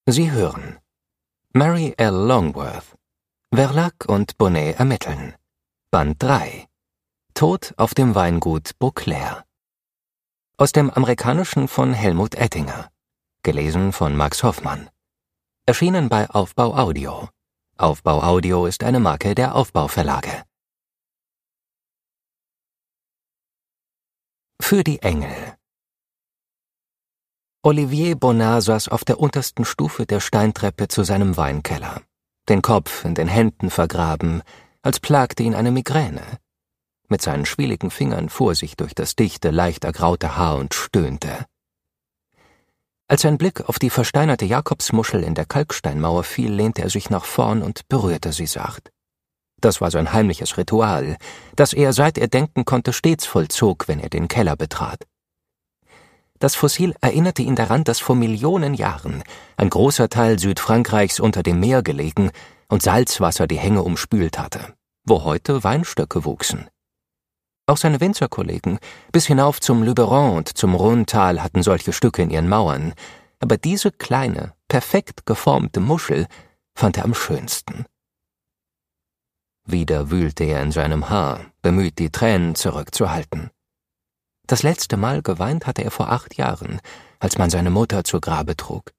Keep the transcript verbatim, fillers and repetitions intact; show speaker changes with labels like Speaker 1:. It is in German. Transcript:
Speaker 1: Sie hören Mary L. Longworth, Verlag und Bonnet ermitteln, Band drei, Tod auf dem Weingut Beauclair. Aus dem Amerikanischen von Helmut Ettinger, gelesen von Max Hoffmann. Erschienen bei Aufbau Audio. Aufbau Audio ist eine Marke der Aufbau Verlage. Für die Engel. Olivier Bonnard saß auf der untersten Stufe der Steintreppe zu seinem Weinkeller, den Kopf in den Händen vergraben, als plagte ihn eine Migräne. Mit seinen schwieligen Fingern fuhr sich durch das dichte, leicht ergraute Haar und stöhnte. Als sein Blick auf die versteinerte Jakobsmuschel in der Kalksteinmauer fiel, lehnte er sich nach vorn und berührte sie sacht. Das war sein heimliches Ritual, das er, seit er denken konnte, stets vollzog, wenn er den Keller betrat. Das Fossil erinnerte ihn daran, dass vor Millionen Jahren ein großer Teil Südfrankreichs unter dem Meer gelegen und Salzwasser die Hänge umspült hatte, wo heute Weinstöcke wuchsen. Auch seine Winzerkollegen bis hinauf zum Luberon und zum Rhônetal hatten solche Stücke in ihren Mauern, aber diese kleine, perfekt geformte Muschel fand er am schönsten. Wieder wühlte er in seinem Haar, bemüht, die Tränen zurückzuhalten. Das letzte Mal geweint hatte er vor acht Jahren, als man seine Mutter zu Grabe trug.